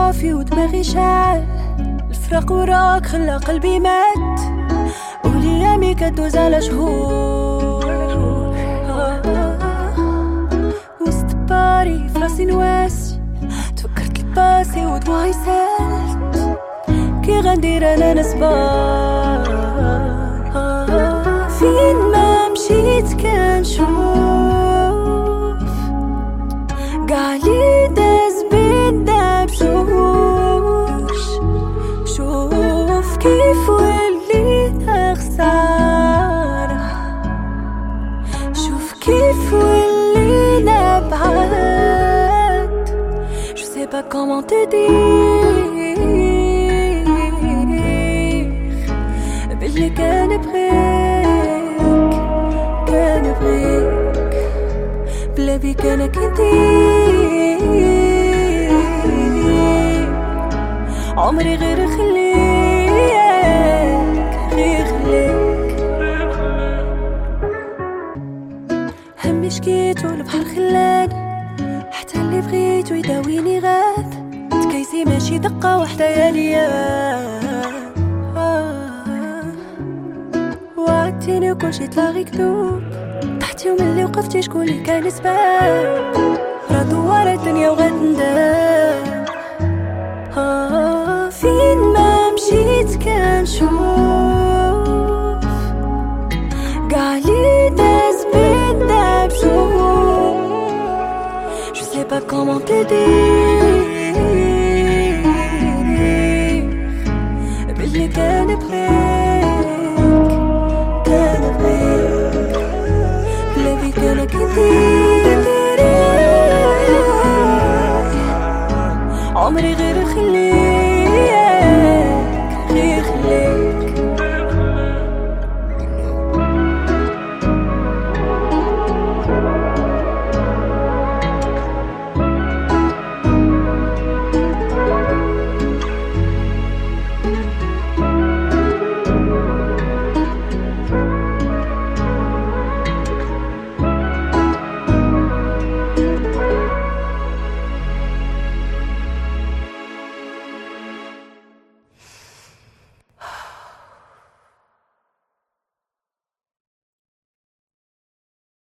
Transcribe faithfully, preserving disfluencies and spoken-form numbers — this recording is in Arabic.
صافي ودماغي شعل، الفراق وراك خلى قلبي مات، وليامي كدوز على شهور. آه آه وسط باري فراسي نواسي، تفكرت الباسي ودموعي سالت، كي غندير انا نسبان. آه فين ما مشيت كنشوف قاع لي داز بينا بجوش، شوف كيف ولينا خسارة، شوف كيف ولينا بعاد. Je sais pas comment te dire باللي كان بريك كان بريك بلا بيك انا كنتيك، عمري غير خليك غير خليك. همي شكيت والبحر خلاني، حتى اللي بغيت ويداويني غاب، تكيسي ماشي دقة وحدة يا ليام. وعدتيني وكل شي تلاغي كذوب، طحتي وملي وقفتي شكون اللي كان سباب، راه دوار الدنيا وغتندم. آه فين ما مشيت كنشوف قاع لي داز بينا بجوج. Je sais pas comment te dire باللي كان بريك كان بريك بلا بيك انا كنتيك، عمري غير خليك